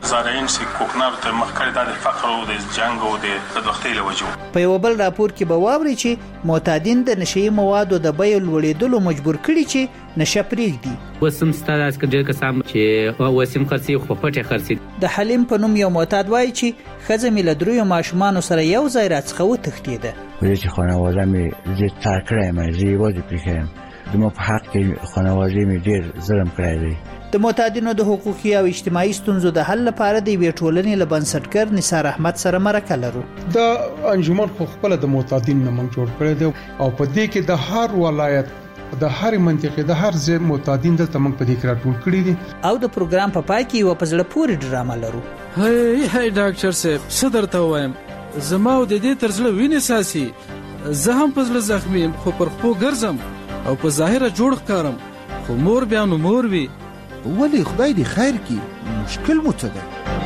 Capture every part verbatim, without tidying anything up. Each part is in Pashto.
زارعین چې کوکنار ته مخکړه د فقر او د جنگ او د بدبختۍ له وجو. په یو بل راپور کې به واوري چې معتادین د نشي موادو د بیې لوړېدلو مجبور کړي چې نشه پرېږدي. وسم ستاسو از ډېر کسان چې وسم خرڅي خو پټه خرڅي. د حلیم په نوم یو معتاد وایي چې ښځه مې له دریو ماشومانو سره یو ځای راڅخه وتښتېده. ولې چې خانواده مې زه تار کړی یم، زه یوازې پرې کړم. زما په حق کې خانواده مې ډېر ظلم کړی دی. د معتادینو د حقوقي او اجتماعي ستونزو د حل لپاره د یوې ټولنې له بنسټګر نثار احمد سره مرکه لرو. د انجمن خو خپل د معتادین نه موږ جوړ کړی دی او په دې کې د هر ولایت د هر منطقې د هر ځای معتادین دلته موږ په دې کې راټول کړي دي. او د پروګرام په پای کې یو په زړه پورې ډرامه لرو. هی هی ډاکټر صاحب څه درته وایم، زما د دې تر زړه وینې ساسي، زه هم په زړه زخمی یم خو پر خپو ګرځم او په ظاهره جوړ ښکارم، خو مور بیا نو مور وي. ولی خدای دې خیر کی، مشکل مو څه ده؟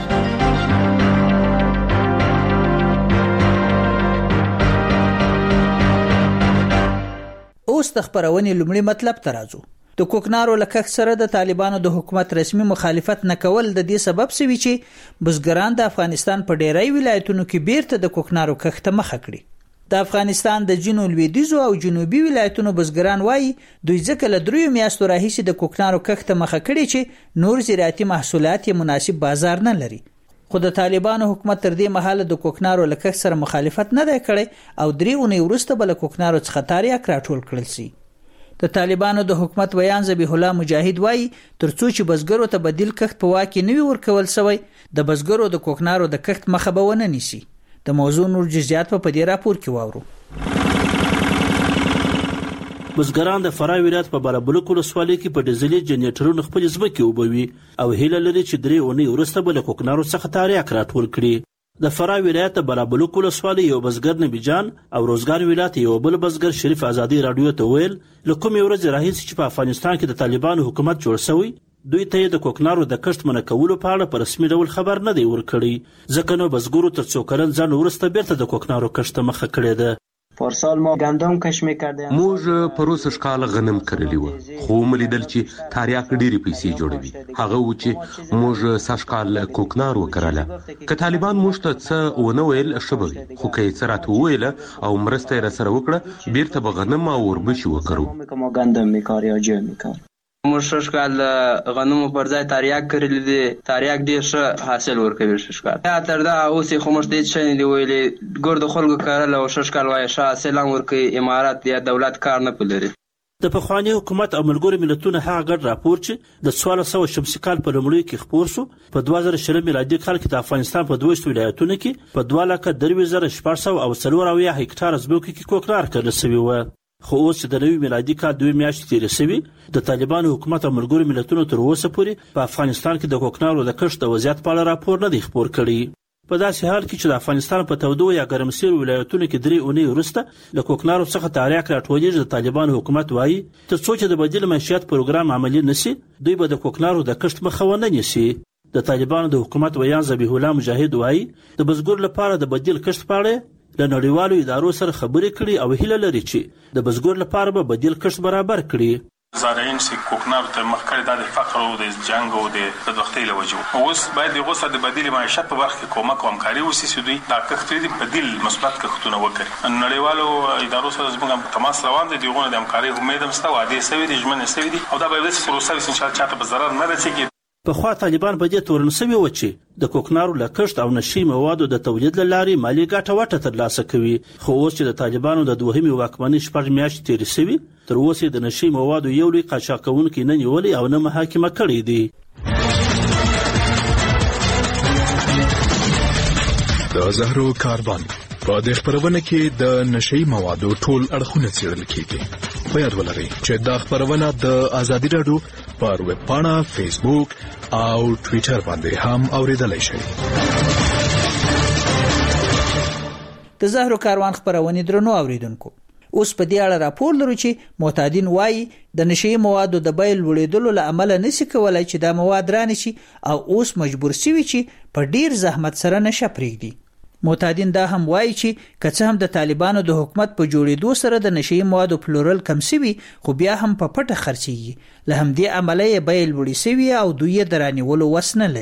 اوس د خبرونې لومړی مطلب ته راځو. د کوکنارو له کښت سره د طالبانو د حکومت رسمي مخالفت نه کول د دې سبب شوی چې بزګران د افغانستان په ډیری ولایتونو کې بیرته د کوکنارو کښت ته مخه کړي. د افغانستان د جنوب لویدیځو او جنوبي ولایتونو بزګران وایي دوی ځکه له دریو میاشتو راهیسې د کوکنارو کښت ته مخه کړي چې نور زراعتي محصولات یې مناسب بازار نه لري. خو د طالبانو حکومت تر دې مهاله د کوکنارو له کښت سره مخالفت نه دی کړی او درې اونۍ وروسته به له کوکنارو څخه تاریاک راټول کړل شي. د طالبانو د حکومت ویان ذبیح الله مجاهد وایي ترڅو چې بزګرو ته بدیل کښت په واک کې نه وي ورکول شوی، د بزګرو د کوکنارو د کښت مخه به ونه نیسي. د موضوع نور جزئیات په دې راپور کې واورو. بزګران د فراه ولایت په بالابلوک ولسوالۍ کې په ډیزلي جنریټرونو خپل ځمکې وبوي او هیله لري چې درې اونۍ وروسته به له کوکنارو څخه تاریاک راټول کړي. د فراه ولایت د بالابلوک ولسوالۍ یو بزګر نبی جان او روزګان ولایت یو بل بزګر شریف ازادي رادیو ته ویل له کومې ورځې راهیسې چې په افغانستان کې د طالبانو حکومت جوړ شوی دوی ته د کوکنارو د کښت منع کولو په اړه په رسمي ډول خبر نه دی ورکړی، ځکه نو بزګرو تر څو کلن ځان وروسته بیرته د کوکنارو کښت ته مخه کړې ده. پارسال ما گندم کش میکردیم. موږ پروسه شکاله غنم کرلی و خو ملیدل چې تاریاک ډېری پیسې جوړوي، هغه و چې موږ ساشکال کوکنار وکړله. که طالبان موږ ته څه ونه ویل شبوي، خو که یې څه راته وویله او مرسته یې راسره وکړه بیرته به غنم او وربشي وکړو. ما گندم میکار یا جو میکار. موږ ششکال غنمو پر ځای تاریاک کړل دي، تاریاک ډیر ښه حاصل ورکوي. ششکال یا تر دا اوس خو موږ دې څه نه دی ویلي، ګور د خلکو کارل او ششکال وای ښه حاصل ورکوي، امارات یا دولت کار نه پلري. د پخوانی حکومت او ملګرو ملتونو هغه ګډ راپور چې د څوارلس سوه شمسي کال په لومړیو کې خپور شو په دوه زره شل میلادي کال کې د افغانستان په دوه ویشت ولایتونو کې په دوه لکه درویشت زره شپږ سوه او څلور اویا هکټاره ځمکو کې کوکنار کرل شوي وو. خو اوس چې د نوي میلادي کال دوه میاشتې تېرې شوي د طالبانو حکومت او ملګرو ملتونو تر اوسه پورې په افغانستان کې د کوکنارو د کښت د وضعیت په اړه راپور نه دی خپور کړی. په داسې حال کې چې د افغانستان په تودو یا ګرمسیرو ولایتونو کې درې اونۍ وروسته له کوکنارو څخه تاریاک راټولېږي، د طالبانو حکومت وایي تر څو چې د بدیل معیشت پروګرام عملي نشي دوی به د کوکنارو د کښت مخه ونه نیسي. د طالبانو د حکومت ویان ذبیح الله مجاهد وایي د بزګر لپاره د بدیل کښت په اړه له نړیوالو ادارو سره خبرې کړي او هیله لري چې د بزګر لپاره به بدیل کښت برابر کړي. زارعین چې کوکنار ته مخکړه د فقر او د جنگ او د بدبختۍ له وجو اوس باید د غوسه د بدیل معیشت په برخه کې کومک او همکاري وشي چې دوی دا کښت د بدیل مثبت کښتونه وکړي. نړیوالو ادارو سره زموږ تماس روان دي، دغه د همکاري امید هم شته، وعده سوي دي، ژمنه سوي دي او دا به د پروسه ان شاء الله چاته په ضرر نه رسیږي. په خوا طالبان په دې تورن سوي و چې د کوکنارو له کښت او نشي موادو د تولید له لارې مالي ګټه وټه ترلاسه کوي. خو اوس چې د طالبانو د دوهمې واکمنۍ شپږ میاشتې تېرې شوي تر اوسه د نشي موادو یو لوی قاچاقونکي نه نیولې او نه محاکمه کړي دي. د زهرو کاروان په دې خبرونه کې د نشي موادو ټول اړخونه څېړل کېږي. په یاد ولرئ چې دا خبرونه د ازادي راډیو پر ویب پاڼه، فیسبوک او ټویټر باندې هم اوریدلای شئ. د زهرو کاروان خبرونه درنو اوریدونکو، اوس په دې اړه راپور لرو چې معتادین وایي د نشي موادو د بیې لوړېدلو له امله نشي کولای چې دا مواد رانشي او اوس مجبور شوي چې په ډیر زحمت سره نشه پرېږدي. معتادین دا هم وایي چې که څه هم د طالبانو د حکومت په جوړېدو سره د نشي موادو پلورل کم شوي خو بیا هم په پټه خرڅېږي، له همدې امله یې بیې لوړې شوي او دوی یې د رانیولو وس نه لري.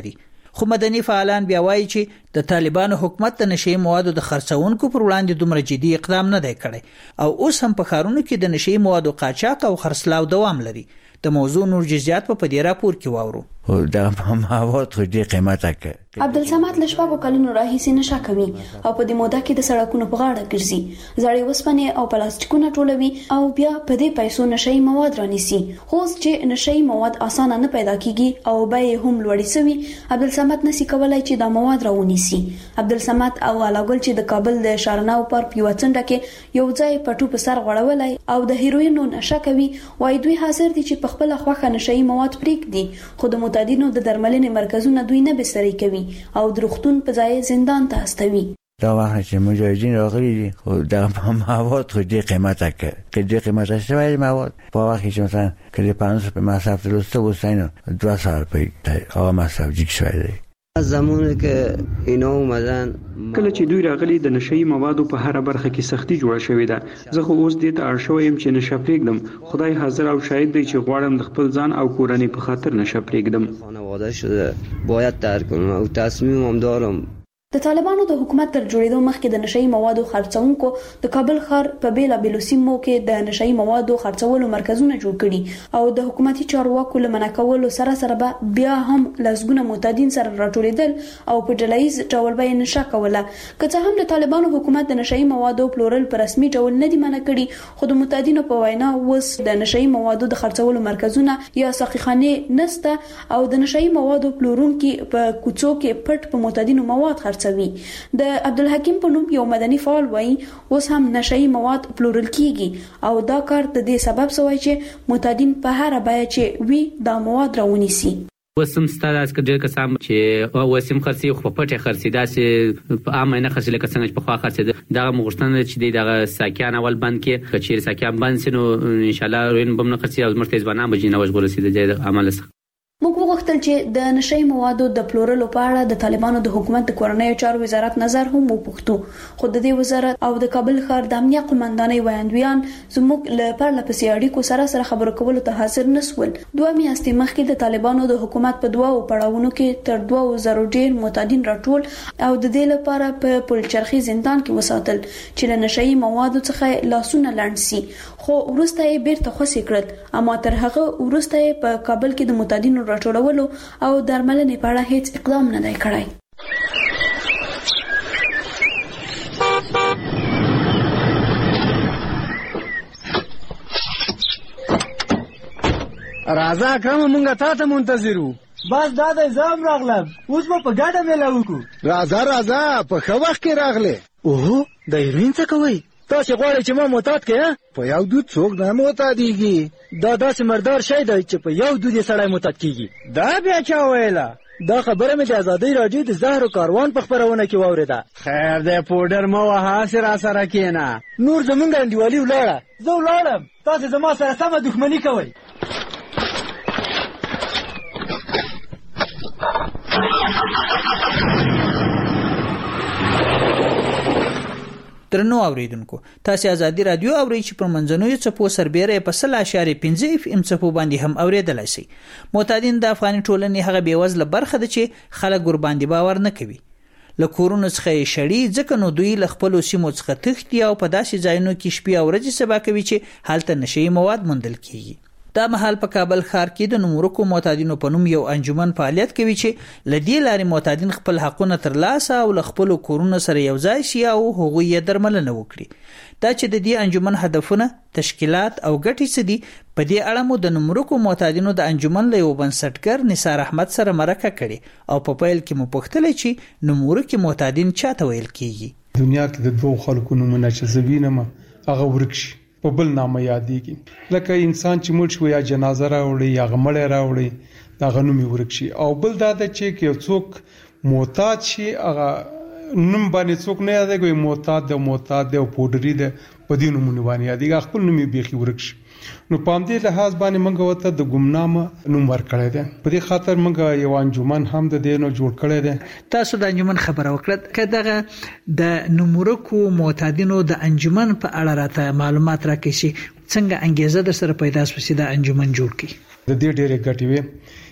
خو مدني فعالان بیا وایي چې د طالبانو حکومت د نشئی موادو د خرڅونکو پر وړاندې دومره جدي اقدام نه دی کړی او اوس هم په ښارونو کې د نشئی موادو قاچاق او خرڅلاو دوام لري. د موضوع نور جزئیات په دې راپور کې واورو. دا مواد خو ډېر قیمته کوي. عبدالصمد له شپږو کلونو راهیسې نشه کوي او په دې موده کې د سړکونو په غاړه ګرځي، زړې وسپنې او پلاستیکونه ټولوي او بیا په دې پیسو نشئی مواد رانیسي. خو چې نشئی مواد اسانه نه پیدا کیږي او بیې هم لوړې سوي، عبدالصمد نسی کولای چې دا مواد راونیسي. عبدالصمد او علاګل چې د کابل د شارناو پارک یو څنډه کې یو ځای پټو په سر غړولای او د هیروینو نشه کوي، وای دوی حاضر دي چې په خپل خوخه نشئی مواد پریږدي، خو د متعددو د درملنې مرکزونه دوی نه بستري کوي او د روغتون په ځای زندان ته استوي. دا وخت چې مجاهدین راغلي دي خو دا مواد خو ډېر قیمته کوي، ډېر قیمته شوی مواد. په وخت کې چې مثلا کله پانزده په مصرف درسته وستاینو دوه سال په هغه مصرف جګ شوی دی. زمونه کې اینو اومدن کله چې دوی راغلي د نشئی موادو په هر برخه کې سختی جوړه شوې ده. زه خو اوس دې ته اړ شوی يم چې نشه پرېږدم. خدای حاضر او شاهد دی چې غواړم د خپل ځان او کورنۍ په خاطر نشه پرېږدم. خانواده شده باید ترک کنم او تصمیم هم دارم. د طالبانو د حکومت تر جوړېدو مخکې د نشئی موادو خرڅونکو د کابل ښار په بیلابېلو سیمو کې د نشئی موادو خرڅولو مرکزونه جوړ کړي او د حکومتي چارواکو له منع کولو سره سره به بیا هم لسګونه معتادین سره راټولېدل او په ډلهییز ډول به یې نشه کوله. که څه هم د طالبانو حکومت د نشئی موادو پلورل په رسمي ډول نه دي منع کړي، خو د معتادینو په وینا اوس د نشئی موادو د خرڅولو مرکزونه یا ساقيخانې نسته او د نشئی موادو پلورونکي په کوڅو کې پټ په معتادینو مواد خرڅوي. د عبدالحکیم په نوم یو مدني فعال وایي اوس هم نشئی مواد پلورل کیږي او دا کار د دې سبب شوی چې معتادین په هر بیه چې وی دا مواد راونیسي. وسم ستاره اس کډیر کسام چې وسم خرسي خو پټه خرسي داسې په عامه نه خرسي لکه څنګه چې په خوا خرسي دا مغشتنه چې دغه ساکیان اول بند کې کچیر ساکیان بند سينو ان شاء الله روین بم نه خرسي او مرتضی ځوانان بجینه وشغول سي د عمل سره. موږ وغوښتل چې د نشئی موادو د پلورلو په اړه د طالبانو د حکومت د کورنیو چارو وزارت نظر هم وپوښتو، خو د دې وزارت او د کابل ښار د امنیه قومندانۍ ویاندویان زموږ له پرله پسې اړیکو سره سره خبرو کولو ته حاضر نسول. دوه میاشتې مخکې د طالبانو د حکومت په دوه پړاوونو کې تر دوه زره ډیر معتادین راټول او د دې لپاره په پلچرخي زندان کې وساتل چې له نشئی موادو څخه لاسونه لړن سي، خو وروسته یې بیرته خوسي کړل. اما تر هغه وروسته یې په کابل کې د معتادینو راټولولو او درملنې په اړه هیڅ اقدام نه دی کړی. راځه کوم مونږه تا ته منتظرو. بس دا د زام راغلم، اوس به په ګډه میله وکړو. راځه راځه په ښه وخت کې راغلې. اوه د هیروین څه کوئ؟ تاسې غواړئ چې ما معتاد کړې؟ په یو دود څوک نه معتادېږي. دا داسې مردار شی دی چې په یو دود یې سړی معتاد کېږي. دا بیا چا ویله؟ دا خبره مې د ازادۍ راډیو د زهرو کاروان په خپرونه کې واورېده. خیر دی پوډر مه وهه، هسې را سره کښېنه. نور زمونږ انډیوالي ولاړه. زه ولاړم، تاسې زما سره سمه دښمني کوئ. درنو اوریدونکو، تاسو ازادي رادیو اورئ چې پر منځنوي چپو سربېره په سل اشاریه پنځه اف ام چپو باندې هم اوریدلای شي. معتادین د افغاني ټولنې هغه بیوزله برخه ده چې خلک ور باندې باور نه کوي. له کورونو څخه شړي ځکه نو دوی له خپل سیمو څخه تښتي او په داسې ځایونو کې شپې او ورځې سبا کوي چې هلته نشئی مواد موندل کیږي. دا مهال په کابل ښار کې د نمورکو معتادینو په نوم یو انجمن فعالیت کوي چې لدې لارې معتادین خپل حقونه ترلاسه او له خپل کورونو سره یو ځای شي او هغوی یې درملنه وکړي. دا چې د دې انجمن هدفونه، تشکیلات او ګټې څه دي، په دې اړه مو د نمورکو معتادینو د انجمن له یو بنسټګر نثار احمد سره مرکه کړې او په پیل کې مو پوښتل چې نمورکي معتادین چاته ویل کیږي. دنیا کې د دوه خلکو نومونه چې زوینم هغه ورکشي په بل نامه یادېږي، لکه انسان چې مړ شو یا جنازه راوړي یا غمړی راوړي دا غنومي ورکشي. او بل دا د چې یو څوک معتاد شي هغه نوم باندې څوک نه یادېږي، معتاد د معتاد د پودري د په دې نومونه باندې یادېږي، خپل نوم یې بیخي ورکشي. نو پام دې لحاظ باندې موږ وته د ګمنامه نوم ورکړی دی. په دې خاطر موږ یو انجمن هم د دې نو جوړ کړی دی. تاسو د انجمن خبره وکړه، کداغه د نمورکو معتادینو د انجمن په اړه راته معلومات راکړئ چې څنګه انګیزه در سره پیدا شوه چې د انجمن جوړ کړي. د دې ډېرې ګټې وي.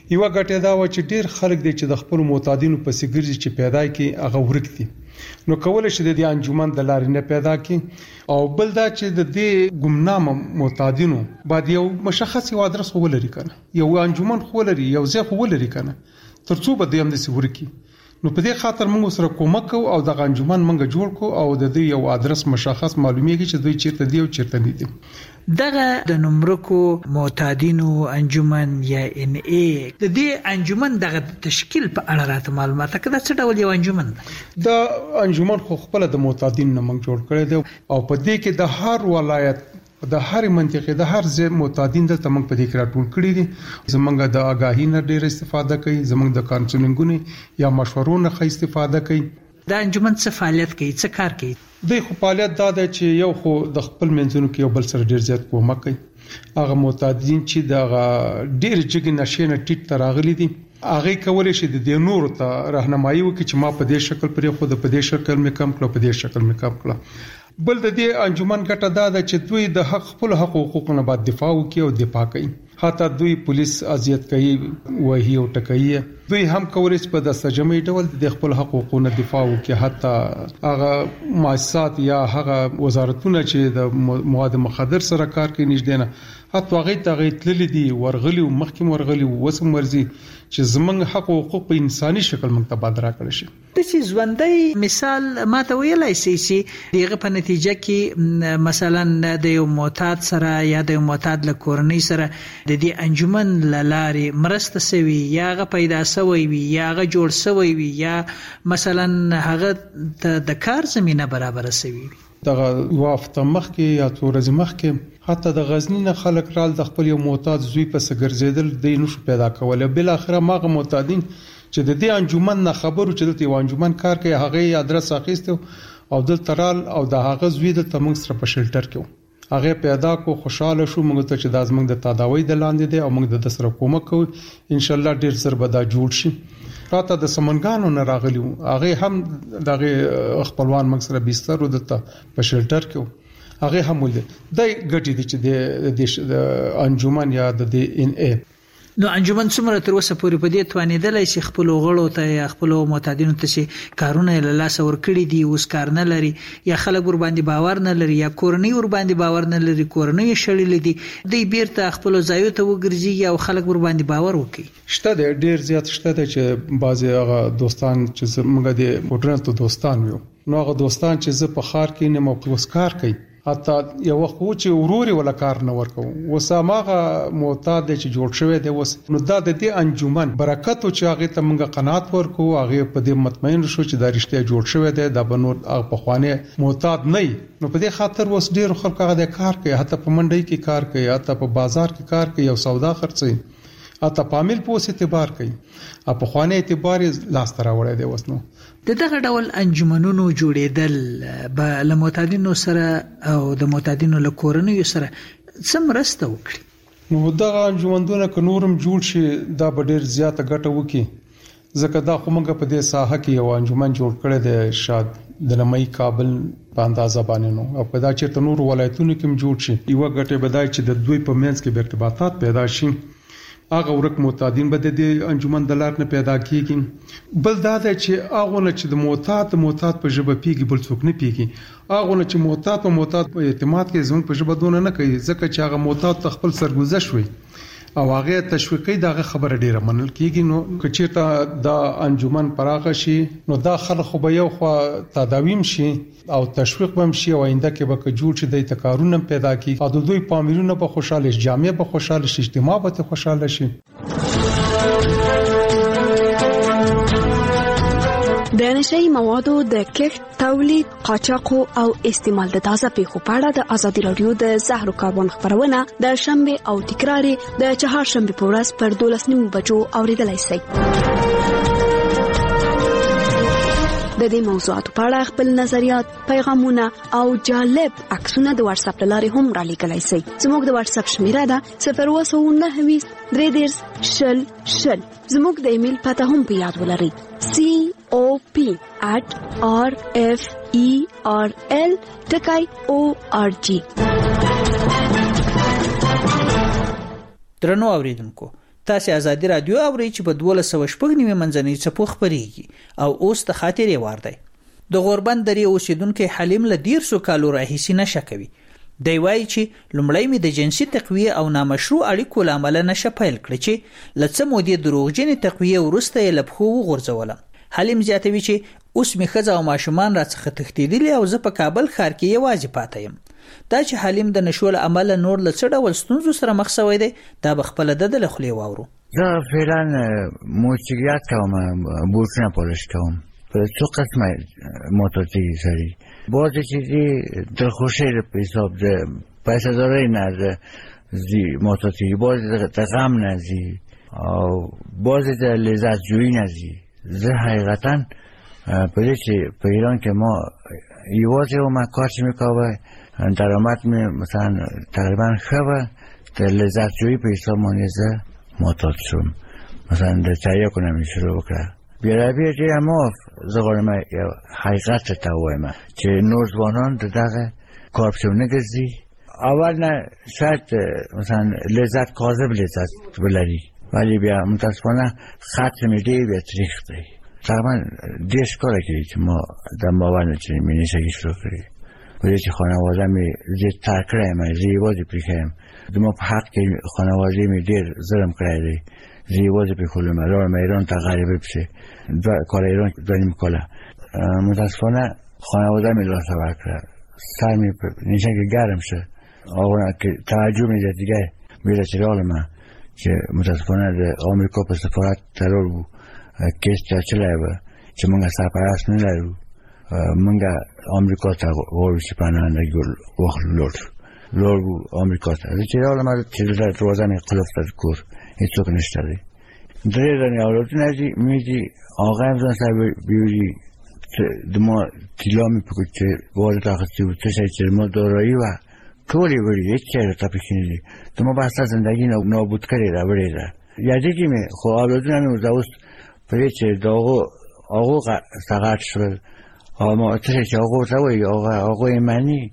یو غټه دا و چې ډیر خلک دي چې د خپل معتادینو په سیګرځي چې پیدا کی هغه ورکتي نو کول شي د دې انجمن د لارې نه پیدا کی او بل دا چې د دې ګمنام معتادینو بعد یو مشخص یو ادرس ولري کنه یو انجمن خولري یو ځای خولري کنه ترڅو به دیم د سورکی نو په دې خاطر موږ سره کومک او د انجمن منګه جوړ کو او د دې یو ادرس مشخص معلومیږي چې دوی چیرته دی او چیرته نه دي دغه د نمرکو معتادینو انجمن یا ان ای د دې انجمن دغه تشکیل په اړه راته معلومات کړه څه ډول یو انجمن د انجمن خو خپل د معتادین نه موږ جوړ کړی دی او په دې کې د هر ولایت د هر منطقې د هر ځای معتادین د تمنګ په دې کې راټول کړي دي زمونږ د آگاهی نه ډېر استفاده کوي زمونږ د کانسلینګونو یا مشورو نه ښه استفاده کوي د انجمن څه فعالیت کوي څه کار کوي د خو فعالیت دا دی چې یو خو د خپل منځونو کې یو بل سره ډېر زیات کومک کوي هغه معتادین چې د ډېر جګ نشې نه ټیټ ته راغلي دي هغه کولای شي د دې نور ته راهنمایي وکړي چې ما په دې شکل پرې خو د په دې شکل مې کم کړو په دې شکل مې کم کړو بل د دې انجمن ګټه دا ده چې دوی د حق خپل حق او حقوقو نه بعد دفاع وکړي او دفاع کوي حتی دوی پولیس اذیت کوي وهي او ټکوي دوی هم کولای شي په د سجمي ډول د خپل حق او حقوقو نه دفاع وکړي حتی هغه مؤسسات یا هغه وزارتونه چې د مواد مخدر سره کار کوي نږدې نه حتی هغه ته تللی دي ورغلي او مخکې ورغلي وسم ورزي چې زمنګ حق او حقوق په انساني شکل موږ ته بادرا کړی شي د چې ژوندۍ مثال ماته ویلای شي چې دغه په نتیجه کې مثلا د یو معتاد سره یا د یو معتاد له کورنۍ سره د دې انجمن لارې مرسته سوي یا هغه پیدا سوي وي یا هغه جوړ سوي وي یا مثلا هغه د کار زمينه برابر سوي وي دغه وافته مخ کې یا تورز مخ کې حتی د غزنی نه خلک رال د خپل یو معتاد زوی په سګرزیدل د نشو پیدا کوله بل اخره ماغه معتادین چې د دې انجمن نه خبرو چې د یو انجمن کار کوي هغه ادرس اخیسته او د ترال او د هغه زوی د تمنګ سره په شلټر کې هغه پیدا کو خوشاله شو موږ ته چې د ازمنګ د تداوی د لاندې دی او موږ د سره کومک کوو ان شاء الله ډیر زر به دا جوړ شي راته د سمنګانو نه راغلی هغه هم دغه خپلوان موږ سره بستر ودته په شلټر کې هغه هم ول د ګټې دي چې د انجمن یا د ان ای نو انجمن څومره تر اوسه پورې په دې توانیدل چې خپل غړو ته یا خپل معتادینو ته چې کارونه له لاس ور کړی دي اوس کار نه لري یا خلک ور باندې باور نه لري یا کورنۍ ور باندې باور نه لري کورنۍ شړلې دي د بیرته خپل ځایو ته وګرځي او خلک ور باندې باور وکړي شته د ډیر زیات شته چې بعضي هغه دوستان چې موږ د پټرن ته دوستان یو نو هغه دوستان چې زه په خار کې نه مو کار کوي حتی یو وخت چې وروري ولا کار نه ورکو وسامغه معتاد چې جوړ شوی دی وس نو دا د دې انجمن برکت او چې هغه ته موږ قناعت ورکو هغه په دې مطمئن شو چې دا رښتیا جوړ شوی دی دا بنور په خوانه معتاد نه نو په دې خاطر وس ډیر خلک هغه کار کوي حتی په منډي کې کار کوي حتی په بازار کې کار کوي او سودا خرڅي اته پامل پوس اعتبار کوي په خوانه اعتبار لاس تر وړي دی وسنو د دغه ډول انجمنونو جوړېدل به له معتادینو سره او د معتادینو له کورنیو سره څه مرسته وکړي نو دغه انجمنونه ک نورم جوړ شي دا به ډیر زیاته ګټه وکړي ځکه دا خو موږ په دې ساحه کې یو انجمن جوړ کړی دی شاد د لمای کابل په اندازه باندې نو او په دا چې تنور ولایتونو کې جوړ شي یو ګټه بدای چې د دوی په منځ کې ارتباطات پیدا شي هغه ورک معتادین به د انجمن د لار نه پیدا کیږي بل دا دی چې هغه نه چې د معتاد معتاد په ژبه پیږي بل څوک نه پیږي هغه نه چې معتاد په معتاد په اعتماد کې زموږ په ژبه دونه نه کوي ځکه چې هغه معتاد خپل سرګذشت وي او هغه تشویقي دغه خبره ډیره منل کیږي نو کچېرته د انجمن پراخه شي نو دا خلک خو به یو خو تداویم شي او تشویق بم شي او آینده کې به جوړ شي د تکارونه پیدا کی او د دوی پامیرونه به خوشاله شي جامع به خوشاله شي اجتماع به خوشاله شي د نشئی موادو د کښت تولید قاچاق او استعمال د تازه پیښو په اړه د ازادي رادیو د زهرو کاربن خبرونه د شنبه او تکرار د چهارشنبه په ورځ پر دولس نیمو بجو اوریدلای شئ د دې موضوعاتو په اړه خپل نظریات پیغامونه او جالب عکسونه د واتس اپ لارې هم را لیکلای شئ زموږ د واتس اپ شمیره ده صفر اووه نهه ویشت درې دېرش شل شل زموږ د ایمیل پته هم په یاد ولرئ c o p at r f e r l ټکای o r g درنو اوریدونکو تاسو ازادي رادیو اورئ چې په دوه سوه شپږ نیمه منځنۍ څپو خبريږي او اوس د خاطرې وار دی. د غوربند درې اوسیدونکو حلیم له ډیر سو کالو راهیسي نشه کوي. دی وایي چې لومړی می د جنسي تقویه او نامشروع اړیکو لامل نشه پیل کړ چې لڅ مودې دروغجنې تقویه ورسته یې لبخو وغورځولم. حلیم زیاتوي چې اوس می خزه او ماشومان راڅخه تښتیدلي او زه په کابل ښار کې یوازې پاتې یم. دا چې حلیم د نشول عمل نور له څه ډول ستونزو سره مخ شوی دی دا به خپل د لخلې واورو. زه فعلا موسیقیات کوم، بوټونه پولیش کوم، په څو قسمه موتورسیکل سری بعضی چیزی در خوشی به حساب ده پیسه داره نه ده زی موتورسیکل، بعضی در غم نه زی او بعضی در لذت جویی نه زی. زه حقیقتا پلی چی په ایران که ما یوازی و ما کارچی میکاوه درآمد می مثلا تقریبا خوبه در لذت جویی به حساب مانیزه معتاد شدم، مثلا در تهیه کنم شروع بکنم بیرابی جه اما زغال ما حقیقت تاوه ما چه نوزوانان در دقیقه کارپشون نگزی اول نه شاید مثلا لذت کاذب لذت بلری ولی بیا متاسفانه خط میده بیا تریخته تقریبا دیش کاره کردی که ما در باور نچنیم می نشگی شروع کردی بودی که خانواده می زید ترکره ما زیبازی پریخیم دما پا حق که خانواده می دیر ظلم کرده زیبازی پریخولم را ما ایران تا غریبه بشه کار ایران داریم کلا متاسفانه خانواده می لاسه برکره سر می نیشن که گرم شه آقا که توجه می ده دیگه میره چرال من که متاسفانه ده آمریکا پر سفارت ترور بود کس چرچله بود که منگا سرپرست نلرو منگا آمریکا تا غورشی پناهنده وقت لور لور بود آمریکا تا ده چرال من چرال روزن قلفت از کور هیچ سوک نشتره دره دانی آلوتو نزی میدی آقا همزان سر بیوری دما تیلا می پکد چه وارد آخستی بود چه شاید چه ما دارایی و طوری بری هیچ چه را تا پیشنیدی دما بحثا زندگی نابود کری را بری را یادی که می خو آلوتو نمی وزاوست پری چه داغو آقو ساقات شد آما چه چه آقو زوی آقا آقای منی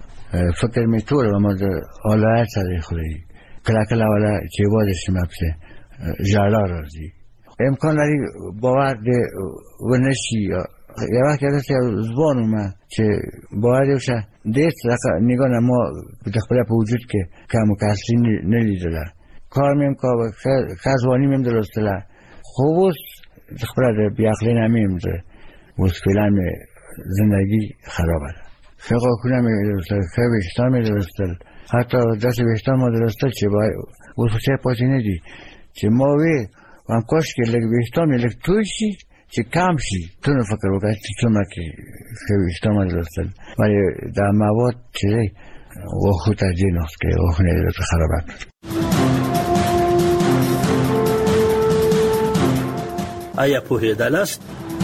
فکر می طور و ما آلایت سری خوری کلا کلا والا چه بازش مبسه جالا رازی امکان داری باور ده ونشی یه وقت یادست زبانو ما که باور دیوشه دیست نگاه ما بتخبره پا وجود که کم و کسری نلیدله کار میم که خزوانی میم درستله خوبوست تخبره ده بیاقلی نمیم ده وست فیلن می زندگی خرابه ده خیقا کنه می درستل خیق بشتان می درستل حتی دست بشتان ما درستل چه باید وست چه پاسی ندی چه ما وی وام کاش که لگ بشتان می لگ تویشی چه کم شی تو نو فکر بکنی چه چون که خیلی اشتما درستن ولی در مواد چه و خود ترجیح نست که و خونه درست خرابت آیا پوهیدل است؟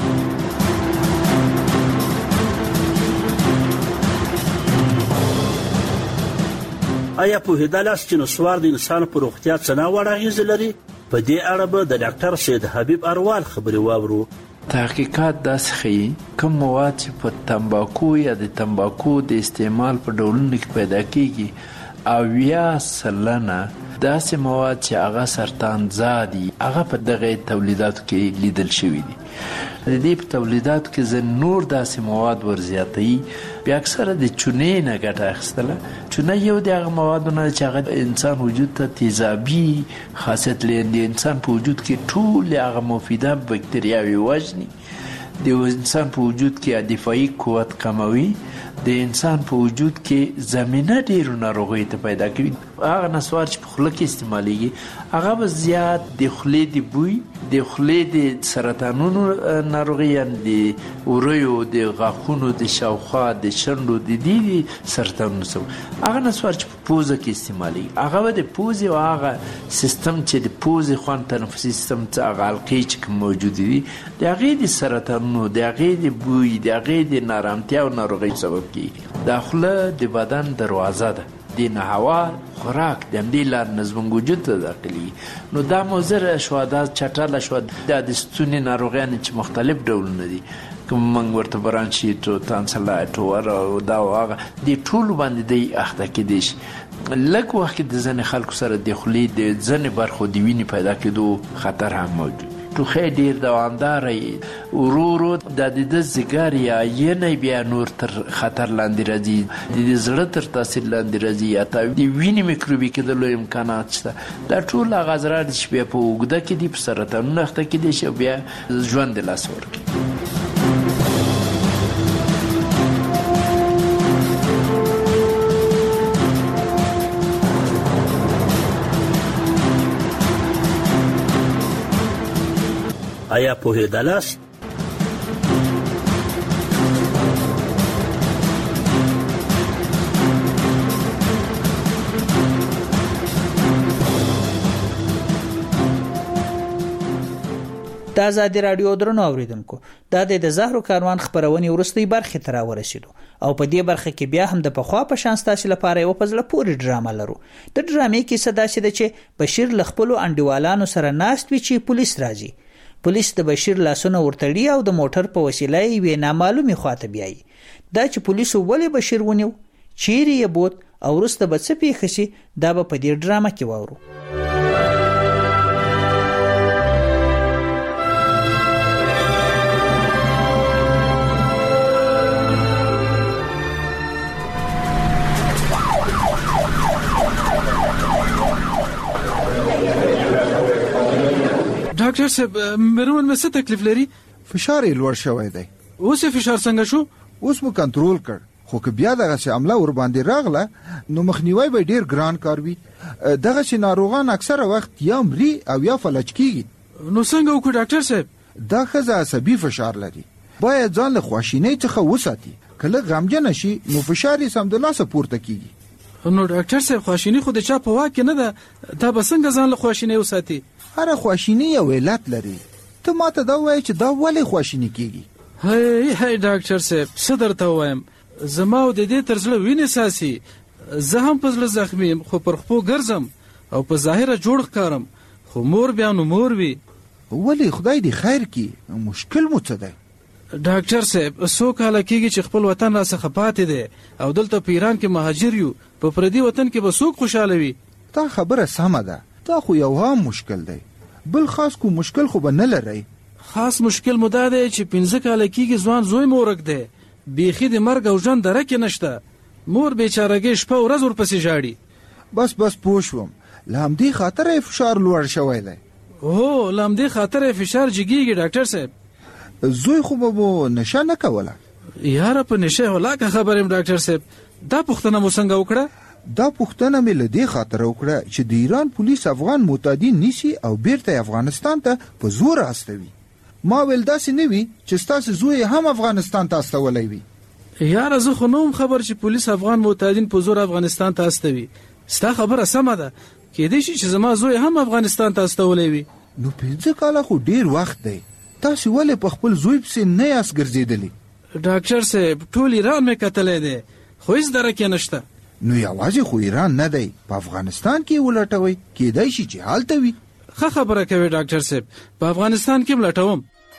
آیا پوهیدل است چې نسوار د انسان په روغتیا څه ناوړه اغېزې لري؟ په دې اړه به د ډاکټر سید حبیب اروال خبرې واورو. تحقیقات داسې ښیي کوم مواد چې په تمباکو یا د تمباکو د استعمال په ډولونو کې پیدا کیږي اویا سلنه داسې مواد چې هغه سرطان زا دي هغه په دغه تولیداتو کې لیدل شوي دي. د دې په تولیداتو کې ځینې نور داسې مواد ورزیاتوي بیا اکثره د چونې نه ګټه اخیستله. چونه یو د هغه موادو نه چې هغه انسان وجود ته تیزابي خاصیت لري د انسان په وجود کې ټول هغه مفیده بکتریاوې وژني د انسان په وجود کې دفاعي قوت کموي د انسان په وجود کې زمینه ډیرو ناروغیو ته پیدا کوي. هغه نسوار چې په خوله کې استعمالیږي هغه به زیات د خولې د بوی د خولې د سرطانونو ناروغي یعنې د وریو د غاښونو د شاوخوا د شنډو د دې سرطانونو سره هغه نسوار چې په پوزه کې استعمالیږي هغه به د پوزې او هغه سیستم چې د پوزې خوان تنفسي سیستم څخه هغه حلقې چې کوم موجود دي د هغې د سرطانونو د هغې د بوی د هغې د نارامتیا او ناروغۍ سبب کیږي. دا خوله د بدن دروازه ده د نه هوا خوراک د همدې لار نه زموږ وجود ته داخلي. نو دا موزره شوه، دا چټله شوه، دا د ستوني ناروغیانې چې مختلف ډولونه دي، کوم موږ ورته برانشیت او تانسلایت او دا او هغه دې ټولو باندې دی اخته کېدی شي. لږ وخت کې د ځینې خلکو سره د خولې د ځینې برخو د وینې پیدا کېدو خطر هم موجود. ټوخی ډېر دوامداره ورو ورو د د ځیګر یا ینې بیا نور تر خطر لاندې راځي، د زړه تر تاثیر لاندې راځي، یا د وینې میکروبي کېدلو امکانات شته. دا ټول هغه اضرار دي چې بیا په اوږده کې دي، په سرطانونو اخته کېدی شي او بیا ژوند د لاس ورکړي. آیا پوهېدلاست؟ د آزادي راډیو درنو اوریدونکو، دا د زهرو کاروان خبرونې وروستۍ برخې ته راورسېدو او په دې برخه کې بیا هم د پخوا په شان ستاسو لپاره یو په زړه پورې ډرامه لرو. د ډرامې کیسه داسې ده چې بشیر له خپلو انډیوالانو سره ناست وي چې پولیس راځي. پولیس د بشیر لاسونه ورتړي او د موټر په وسیله یې نامعلومې خواته بیایي. دا چې پولیسو ولې بشیر ونیو، چیرې یې بوت او وروسته به څه پیښ شي، دا به په دې ډرامه کې واورو. ډاکټر صاحب، مېرمن مې څه تکلیف لري؟ فشار یې لوړ شوی دی. اوس یې فشار څنګه شو؟ اوس مو کنټرول کړ، خو که بیا دغسې عمله ور باندې راغله نو مخنیوی به ډېر ګران کار وي. دغسې ناروغان اکثره وخت یا مري او یا فلج کېږي. نو څنګه وکړو ډاکټر صاحب؟ دا ښځه عصبي فشار لري، باید ځان له خواشینۍ څخه وساتي. که لږ غمجنه شي نو فشار یې سمدلاسه پورته کېږي. نو ډاکټر صاحب، خواشیني خو د چا په واک کې نه ده، دا به څنګه ځان له خواشینۍ وساتي؟ هره خواشیني یو علت لري. ته ماته دا وایې چې دا ولې خواشیني کېږي؟ هی هی ډاکټر صاحب، څه درته ووایم، زما او د دې تر زړه وینې ساسي. زه هم په زړه زخمي یم، خو پر خپو ګرځم او په ظاهره جوړ ښکارم، خو مور بیا نو مور وي. ولې خدای دې خیر کړي، مشکل مو څه دی؟ ډاکټر صاحب، څو کاله کېږي چې خپل وطن راڅخه پاتې دی او دلته په ایران کې مهاجر یو. په پردي وطن کې به څوک خوشحاله وي؟ دا خبره سمه ده، دا خو یو عام مشکل دی، بل خاص کو مشکل خو به نه لرئ. خاص مشکل مو دا دی چې پنځه کاله کېږي ځوان زوی مو ورک دی، بیخي د مرګ او ژوند دره کې نشته. مور بیچارهګۍ شپه ورځ ورپسې ژاړي. بس بس پوه شوم، له همدې خاطره یې فشار لوړ شوی دی. هو، له همدې خاطره یې فشار جګېږي. ډاکټر صاحب، زوی خو به مو نشه نه کوله؟ یاره په نشه هلاکه خبر یم ډاکټر صاحب. دا پوښتنه مو څنګه وکړه؟ دا پوښتنه مې له دې خاطره وکړه چې د ایران پولیس افغان معتادین نیسي او بیرته افغانستان ته په زور استوي. ما ویل داسې نه وي چې ستاسو زوی هم افغانستان ته استولی وي. یاره زه خو نه وم خبر چې پولیس افغان معتادین په زور افغانستان ته استوي. ستا خبره سمه ده، کېدای شي چې زما زوی هم افغانستان ته استولی وي. نو پنځه کاله خو ډېر وخت دی، تاسو ولې په خپل زوی پسې نه یاست ګرځېدلي؟ ډاکټر صاحب، ټول ایران مې کتلی دی، خو هېڅ درک یې نشته. نو یوازې خو ایران نه دی، په افغانستان کې ولټوئ، کېدای شي چې هلته وي. ښه خبره کوي ډاکټر صاحب، په افغانستان کې هم لټوم.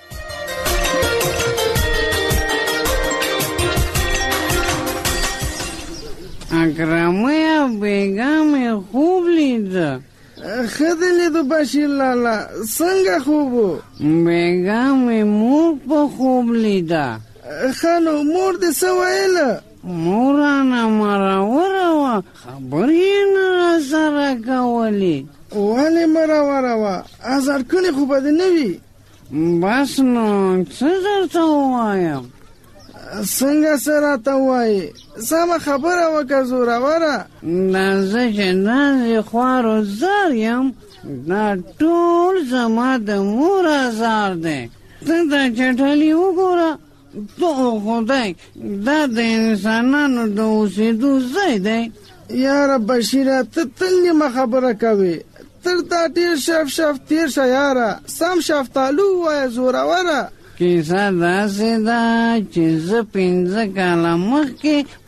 اکرمه بیگم خوب لیده. خده لیدو بشیر لالا، څنګه خوبو؟ بیگم مور په خوب لیده. خانو مور دې څه ویله؟ مورانه مراوره وه، خبرې یې نه راسره کولې. ولې مراوره وه؟ ازار کړې خو به دې نه وي. بس نو څه درته ووایم؟ څنګه څه راته ووایې؟ سمه خبره وکړه زوروره. دا زه چې داسې خوار و زار یم، دا ټول زما د مور ازار دی. ته دا چټلي وګوره، تو خدای، دا د انسانانو د اوسېدو ځای دی. یاره بشیره، ته تل نیمه خبره کوې، تر دا ډېر شف شف تېر شه یاره، سم شفتالو ووایه زوروره. کیسه داسې ده چې زه پنځه کاله مخکې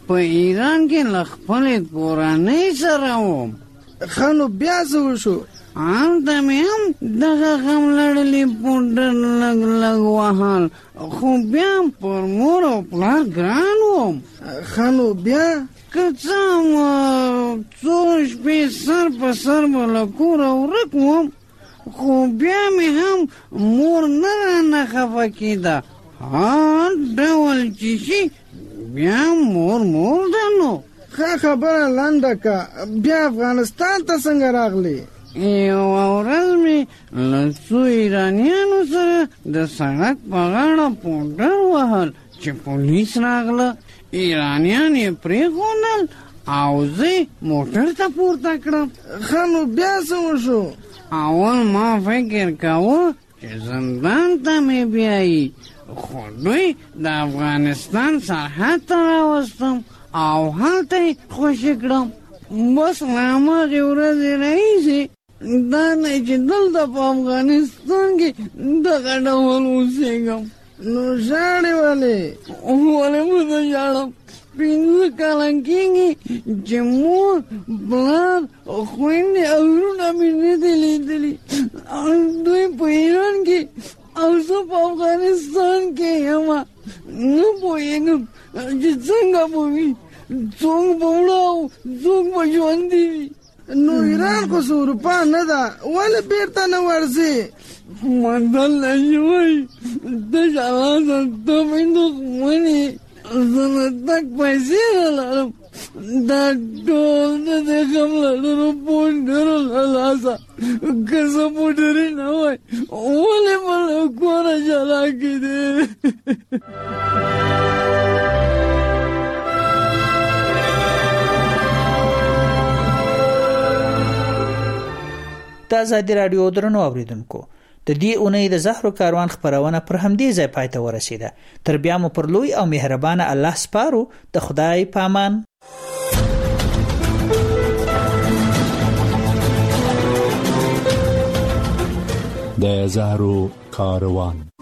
په ایران کې له خپلې کورنۍ سره وم. ښه نو بیا څه وشو؟ هلته مې هم دغه غم لړلې پوډر لږ لږ وهل، خو بیا پر مور او پلار ګران وم. ښه نو بیا؟ که څه هم څو شپې سر په سر به له کوره ورک وم، خو بیا مې هم مور نه رانه خفه کېده. هر ډول چې شي بیا مور مور ده. نو ښه خبره لنډه که، بیا افغانستان ته څنګه راغلی؟ یوه ورځ مې له څو ایرانیانو سره د سړک په غاړه پوډر وهل چې پولیس راغله. ایرانیان یې پرېښودل او زه موټر ته پورته کړم. ښه نو بیا څه وشو؟ اول ما فکر کاوه چې زندان ته مې بیایي، خو دوی د افغانستان سرحد ته راوستم او هلته یې خوشي کړم. بس له هماغې ورځې راهیسې دا نه چې دلته په افغانستان کې دغه ډول اوسېږم. نو ژاړې ولې؟ ولې به زه ژاړم؟ پنځه کاله کېږي چې مور پلار خویندې او وروڼه مې نه دي لیدلي. دوی په ایران کې او زه په افغانستان کې یم. نه پوهېږم چې څنګه به وي، څوک به مړه او څوک به ژوندي وي. نو ایران خو څه اروپا نه ده، ولې بېرته نه ورځې؟ متل شوی تش لاسه ته مې دښمنې، زه نه تګ پیسې نه لرم، دا ټول د دې غم لرلو پوډرو له لاسه. که زه پوډرې نه وای ولې به له کوره جلا کېدې. د ازادي راډیو درنو اوریدونکو، د دې اونۍ د زهرو کاروان خبرونه پر همدې ځای پای ته ورسیده. تر بیا مو پر لوی او مهربانه الله سپارو. د خدای پامان. د زهرو کاروان.